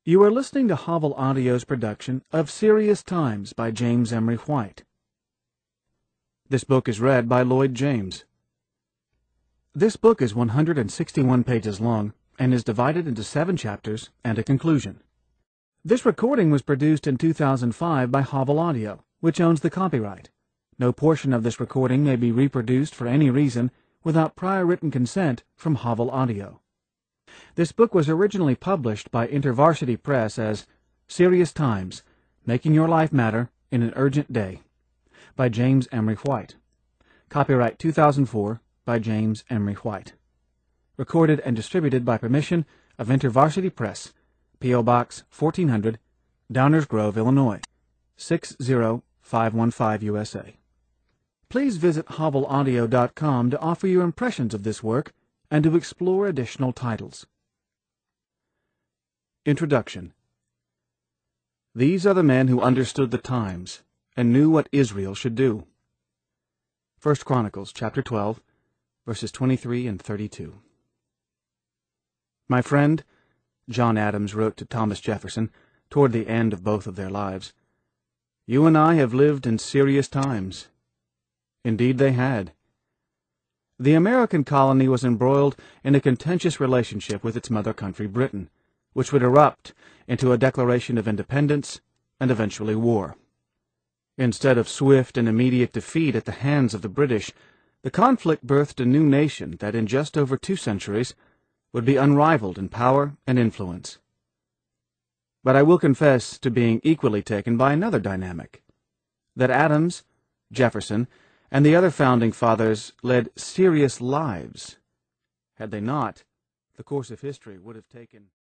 You are listening to Havel Audio's production of Serious Times by James Emery White. This book is read by Lloyd James. This book is 161 pages long and is divided into 7 chapters and a conclusion. This recording was produced in 2005 by Havel Audio, which owns the copyright. No portion of this recording may be reproduced for any reason without prior written consent from Havel Audio. This book was originally published by InterVarsity Press as Serious Times, Making Your Life Matter in an Urgent Day, by James Emery White. Copyright 2004 by James Emery White. Recorded and distributed by permission of InterVarsity Press, P.O. Box 1400, Downers Grove, Illinois, 60515 USA. Please visit HavelAudio.com to offer your impressions of this work and to explore additional titles. Introduction. These are the men who understood the times and knew what Israel should do. 1 Chronicles chapter 12, verses 23 and 32. My friend, John Adams wrote to Thomas Jefferson toward the end of both of their lives, you and I have lived in serious times. Indeed they had. The American colony was embroiled in a contentious relationship with its mother country, Britain, which would erupt into a declaration of independence and eventually war. Instead of swift and immediate defeat at the hands of the British, the conflict birthed a new nation that in just over 2 centuries would be unrivaled in power and influence. But I will confess to being equally taken by another dynamic, that Adams, Jefferson, and the other founding fathers led serious lives. Had they not, the course of history would have taken